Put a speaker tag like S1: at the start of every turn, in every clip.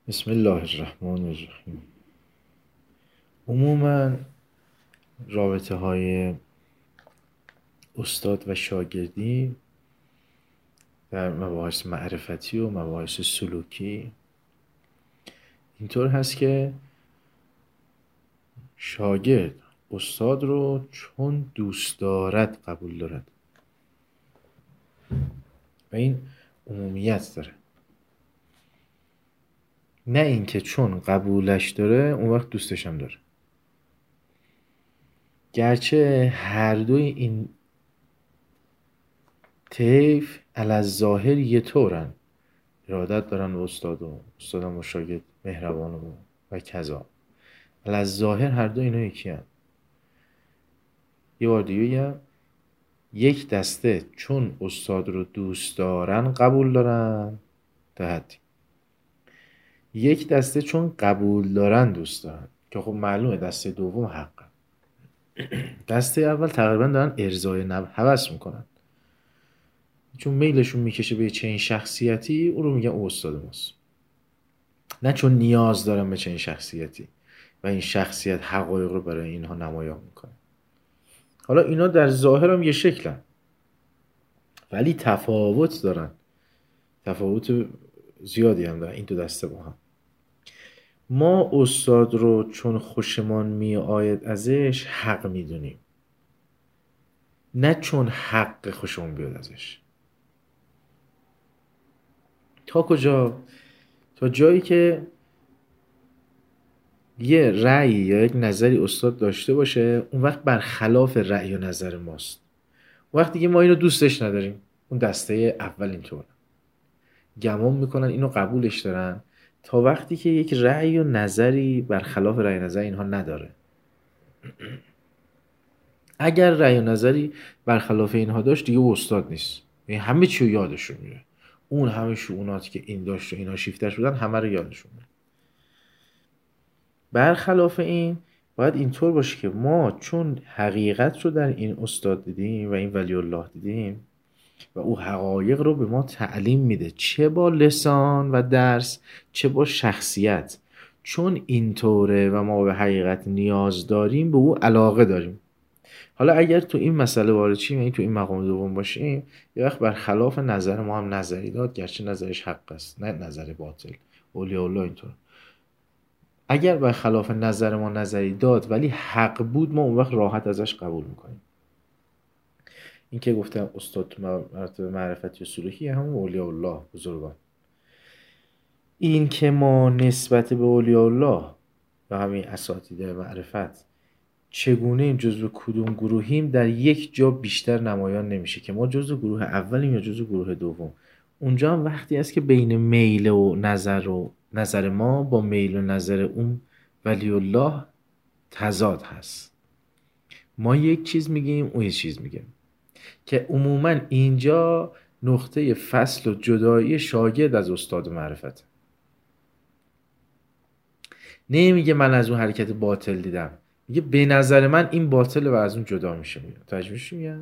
S1: بسم الله الرحمن الرحیم. عموما رابطه های استاد و شاگردی در مباحث معرفتی و مباحث سلوکی اینطور هست که شاگرد استاد رو چون دوست دارد قبول دارد و این عمومیت داره، نه اینکه چون قبولش داره اون وقت دوستش هم داره. گرچه هر دوی این طیف الظاهر یه طورن، ارادت دارن به استاد و استاد هم با شاگرد مهربان و کذا. الظاهر هر دو اینا یکی هم. یه بار دیگه بگم، یک دسته چون استاد رو دوست دارن قبول دارن تا حدی، یک دسته چون قبول دارن دوست دارن، که خب معلومه دسته دوم حقه. دسته اول تقریبا دارن ارضای هوس میکنن، چون میلشون میکشه به چنین شخصیتی اون رو میگن او استاد ماست، نه چون نیاز دارن به چنین شخصیتی و این شخصیت حقایق رو برای اینها نمایان میکنه. حالا اینا در ظاهر هم یه شکلن ولی تفاوت دارن، تفاوت زیادی هم دارن این دو دسته با هم. ما استاد رو چون خوشمان می آید ازش حق میدونیم، نه چون حق خوشمون بیاد ازش. تا کجا؟ تا جایی که یه رأی یا یک نظری استاد داشته باشه اون وقت برخلاف رأی و نظر ماست، وقتی دیگه ما اینو دوستش نداریم. اون دسته اول اینطور گمان میکنن اینو قبولش دارن تا وقتی که یک رأی و نظری برخلاف رأی و نظر اینها نداره. اگر رأی و نظری برخلاف اینها داشت دیگه استاد نیست، یعنی همه چی رو یادشون میره. اون همه شؤوناتی که این داشت و اینها شیفتش بودن همه رو یادشون میره. برخلاف این باید اینطور باشه که ما چون حقیقت رو در این استاد دیدیم و این ولی الله دیدیم و او حقایق رو به ما تعلیم میده، چه با لسان و درس چه با شخصیت، چون اینطوره و ما به حقیقت نیاز داریم به او علاقه داریم. حالا اگر تو این مسئله وارد شیم، یعنی تو این مقام دوم باشیم، یه وقت برخلاف نظر ما هم نظری داد، گرچه نظرش حق است نه نظر باطل. اولیاء الله اینطور، اگر برخلاف نظر ما نظری داد ولی حق بود ما اون وقت راحت ازش قبول میکنیم. این که گفتم استاد تو مراتب معرفتی و سلوکی همون اولیاء الله بزرگان. این که ما نسبت به اولیاء الله و همین اساتید معرفت چگونه این جزو کدوم گروهیم در یک جا بیشتر نمایان نمیشه که ما جزو گروه اولیم یا جزو گروه دوم. اونجا هم وقتی است که بین میل و نظر ما با میل و نظر اون ولی الله تضاد هست. ما یک چیز میگیم اون یک چیز میگه، که عموما اینجا نقطه فصل و جدایی شاگرد از استاد معرفت. نمیگه من از اون حرکت باطل دیدم، میگه به نظر من این باطله و از اون جدا میشه. تجربهش میگم.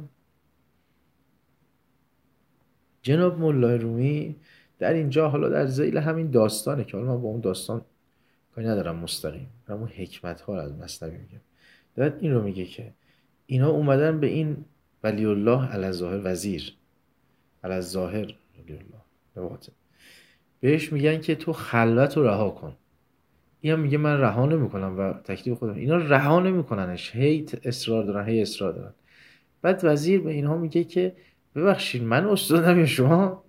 S1: جناب مولای رومی در اینجا، حالا در ذیل همین داستانه که حالا من با اون داستان کاری ندارم مستقیم، اما حکمت ها از مثنوی میگم، دارد این رو میگه که اینا اومدن به این ولی الله الظاهر وزیر الظاهر ولی الله نباته بهش میگن که تو خلوت رو رها کن. این هم میگه من رها نمیکنم و تکلیف خودم. اینا رها نمیکننش، هی اصرار دارن هی اصرار دارن. بعد وزیر به اینها میگه که ببخشید من استادم یا شما؟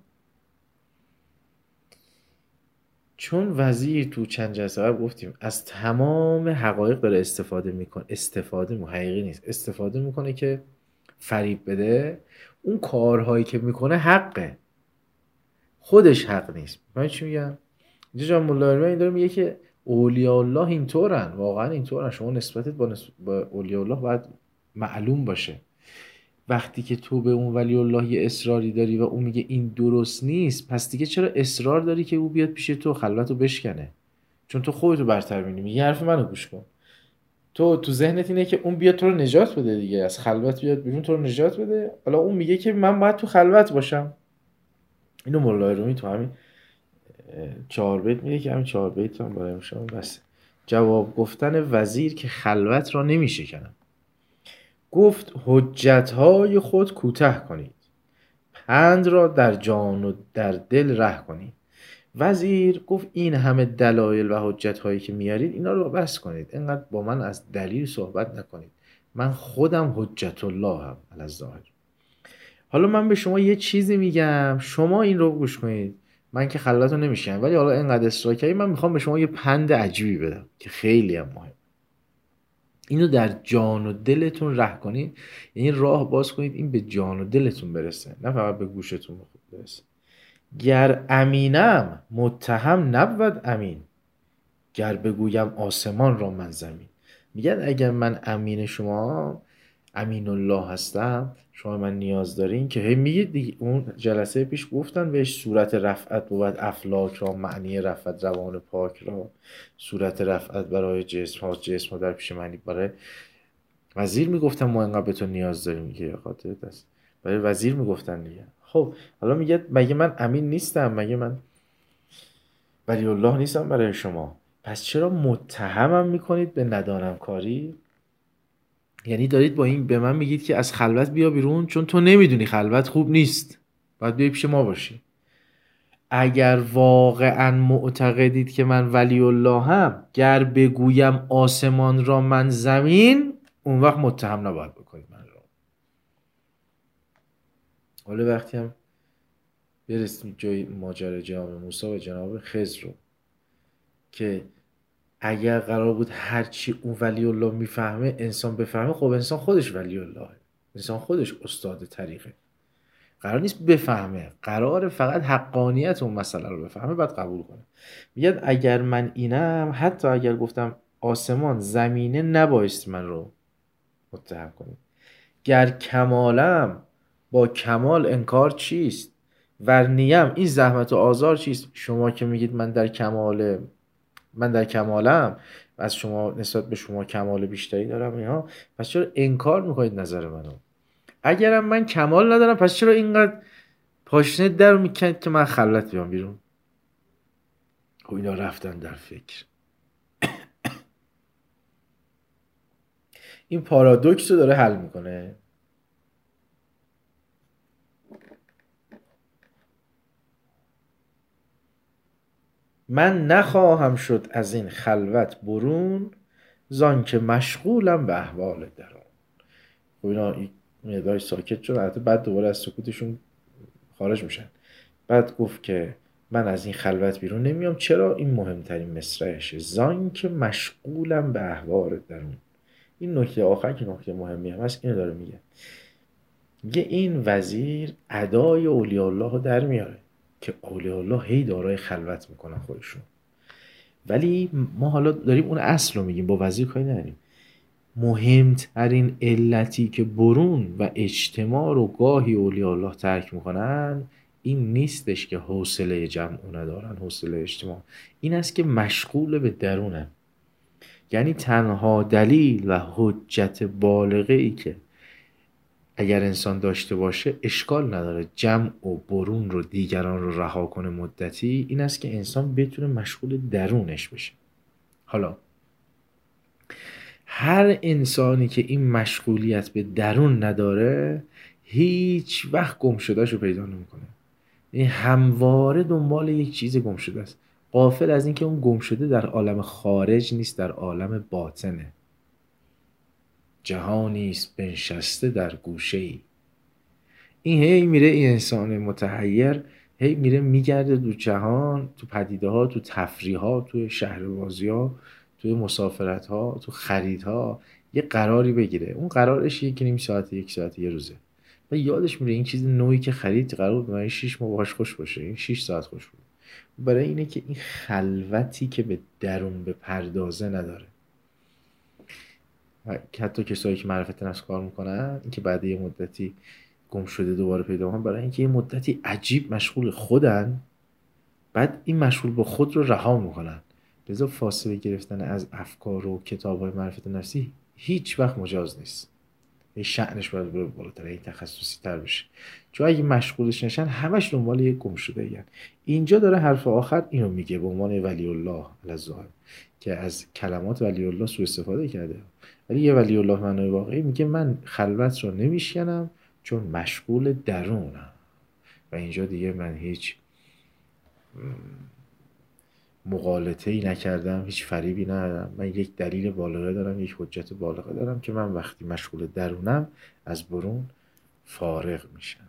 S1: چون وزیر تو چند جلسه قبل گفتیم از تمام حقایق داره استفاده میکنه، حقیقی نیست، استفاده میکنه که فریب بده. اون کارهایی که میکنه حقه، خودش حق نیست. من چی میگم؟ اینجا جان مولا این داره میگه که اولیاء الله اینطورن، واقعا اینطورن. شما نسبتت با اولیاء الله باید معلوم باشه. وقتی که تو به اون ولی الله یه اصراری داری و اون میگه این درست نیست، پس دیگه چرا اصرار داری که او بیاد پیش تو خلوتو بشکنه؟ چون تو خودتو برتر می‌بینی. میگه حرف منو گوش کن. تو ذهنت اینه که اون بیاد تو رو نجات بده دیگه، از خلوت بیاد بیرون تو رو نجات بده. حالا اون میگه که من باید تو خلوت باشم. اینو مولا رومی تو همین 4 بیت میگه که همین 4 بیت هم برای شما بسه. جواب گفتن وزیر که خلوت را نمی شکنم. گفت حجتهای خود کوته کنید، پند را در جان و در دل ره کنید. وزیر گفت این همه دلایل و حجت هایی که میارید اینا رو بس کنید، اینقدر با من از دلیل صحبت نکنید، من خودم حجت الله هم علی الظاهر. حالا من به شما یه چیزی میگم، شما این رو گوش کنید. من که خلوت رو نمیشم، ولی حالا اینقدر اصرار کردید، من میخوام به شما یه پند عجیبی بدم که خیلی هم مهم. اینو در جان و دلتون ره کنید، یعنی راه باز کنید این به جان و دلتون برسه، نه فقط به گوشتون برسه. گر امینم متهم نبود امین، گر بگویم آسمان را من زمین. میگن اگر من امین شما امین الله هستم، شما من نیاز دارین که هی میگید دیگه. اون جلسه پیش گفتن بهش صورت رفعت بود افلاک را، معنی رفعت روان پاک را، صورت رفعت برای جسم ها، جسم ها در پیش معنی. برای وزیر میگفتن ما اینقدر به تو نیاز داریم، میگه خاطرت است، برای وزیر میگفتن دیگه. خب حالا میگه مگه من امین نیستم؟ مگه من ولی الله نیستم برای شما؟ پس چرا متهمم میکنید به ندانم کاری؟ یعنی دارید با این به من میگید که از خلوت بیا بیرون، چون تو نمیدونی خلوت خوب نیست، باید بیای پیش ما باشی. اگر واقعا معتقدید که من ولی الله هم، گر بگویم آسمان را من زمین، اون وقت متهم نباید بکنید من را. حالا وقتی هم برسیم جای ماجرای جناب موسی و جناب خضر رو، که اگر قرار بود هرچی اون ولی الله میفهمه انسان بفهمه، خب انسان خودش ولی الله، انسان خودش استاد طریقه. قرار نیست بفهمه، قرار فقط حقانیت اون مسئله رو بفهمه بعد قبول کنه. میگه اگر من اینم، حتی اگر گفتم آسمان زمینه، نبایست من رو متهم کنید. گر کمالم با کمال انکار چیست، ور نیم این زحمت و آزار چیست. شما که میگید من در کمالم، از شما نسبت به شما کمال بیشتری دارم اینها، پس چرا انکار میکنید نظر منو؟ اگرم من کمال ندارم، پس چرا اینقدر پاشنه در میکنید که من خلوت بیام بیرون؟ خب اینا رفتن در فکر. این پارادوکس رو داره حل میکنه. من نخواهم شد از این خلوت برون، زان که مشغولم به احوال درون. خب اینا مقدار ساکت شد، حتی بعد دوباره از سکوتشون خارج میشن. بعد گفت که من از این خلوت بیرون نمیام. چرا؟ این مهمترین مصرعشه، زان که مشغولم به احوال درون. این نکته آخر که نکته مهمی هم هست، اینو داره میگه این وزیر ادای اولیاء الله رو در میاره که اولیاء الله هی دارای خلوت میکنن خودشون، ولی ما حالا داریم اون اصل رو میگیم، با وزیر کاری نداریم. مهمترین علتی که برون و اجتماع رو گاهی اولیاء الله ترک میکنن این نیستش که حوصله جمع ندارن، حوصله اجتماع، این است که مشغول به درونن. یعنی تنها دلیل و حجت بالغه ای که اگر انسان داشته باشه، اشکال نداره جمع و برون رو، دیگران رو رها کنه مدتی، این است که انسان بتونه مشغول درونش بشه. حالا هر انسانی که این مشغولیت به درون نداره، هیچ وقت گم شدهش رو پیدا نمیکنه. این همواره دنبال یک چیز گم شده است، غافل از اینکه اون گم شده در عالم خارج نیست، در عالم باطنه. جهانی است بنشسته در گوشه ای. این هی میره، این انسان متحیر هی میره میگرده تو جهان، تو پدیده ها، تو تفریح ها، تو شهربازی ها، تو مسافرت ها، تو خرید ها، یه قراری بگیره. اون قرارش 1.5 ساعت، 1 ساعت، یه روزه، و یادش میره این چیز نوعی که خرید قرار بود برای 6 ماه باهاش خوش باشه، این 6 ساعت خوش بود. برای اینه که این خلوتی که به درون به پردازه نداره. حتی کسایی که معرفت نفس کار میکنن، این که بعد یه مدتی گم شده دوباره پیدا میکنن، برای اینکه یه مدتی عجیب مشغول خودن، بعد این مشغول با خود رو رها میکنن. لذا فاصله گرفتن از افکار و کتاب‌های معرفت نفسی هیچ وقت مجاز نیست. شأنش باید بره بالاتر، این تخصصی تر بشه. چون اگه مشغولش نشن همش دنبال یک گمشده این. اینجا داره حرف آخر اینو میگه به عنوان ولی الله الظاهر که از کلمات ولی الله سوء استفاده کرده. ولی یه ولی الله معنای واقعی میگه من خلوت رو نمیشکنم چون مشغول درونم و اینجا دیگه من هیچ مغالطه ای نکردم، هیچ فریبی ندادم. من یک دلیل بالغه دارم، یک حجت بالغه دارم که من وقتی مشغول درونم از برون فارغ میشم.